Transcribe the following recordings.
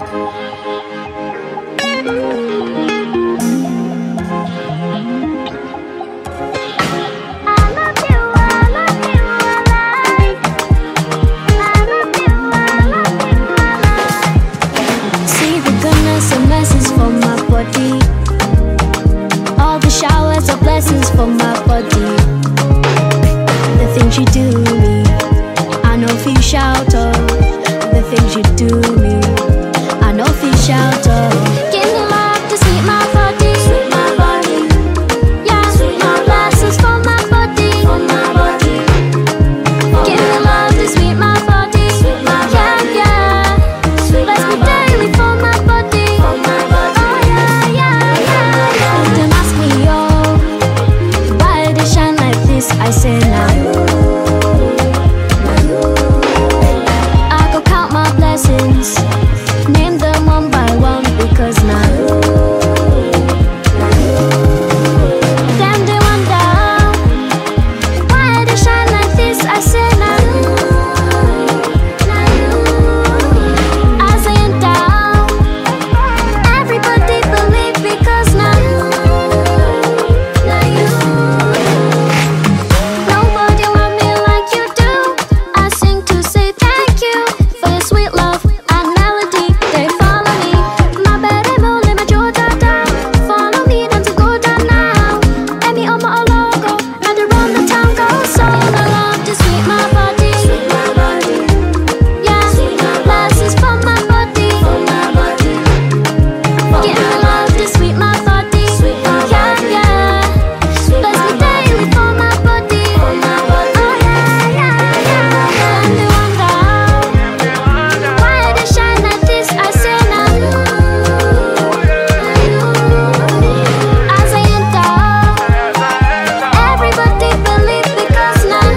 Showers of blessings for my body. The things you do me, I know if you shout of. The things you do me, I know if you shout of. Give me love to sweet my body, sweet my body. Yeah, sweet my blessings for my body, for my body. Give me love to sweet my body, sweet my body. Yeah, yeah. Bless me daily for my body, for my body. Oh yeah, yeah, yeah, yeah. Don't ask me, why they shine like this? I say now. I go count my blessings, name them one by one because now. Them they wonder why they shine like this. I say now. As I enter, everybody believe because now. Nobody love me like you do. I sing to say thank you for your sweet love and melody. They follow me. My bed and only my jaw down. Follow me down to go down now. And me on my logo. And they run the town go so. I love to sweet my body. Sweet my body. Yeah. Sweet my blessings for my body. For my body. Give me love to sweet my body. Sweet my body. Yeah, yeah. Bless me daily for my body. For my body. Oh yeah, yeah, yeah. And they wonder why they shine like this. I say now. As I enter, everybody believe because now.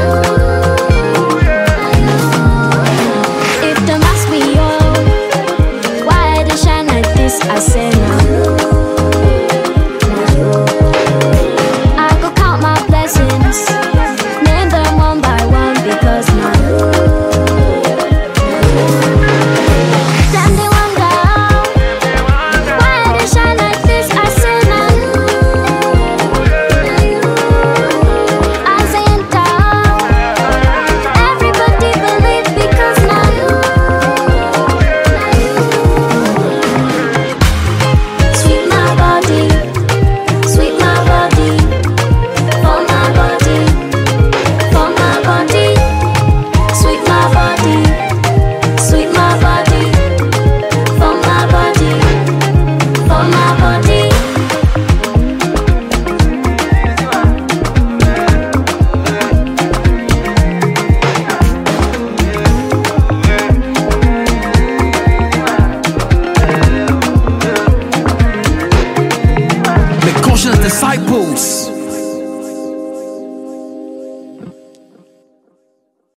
If them ask me, why they shine like this? I say now. I go count my blessings, name them one by one because now. Then they wonder why they shine like this. I say now. As I enter, everybody believe because now. Sweet my body, sweet my body, for my body, for my body. Sweet my body, sweet my body, for my body, for my body. Conscious disciples.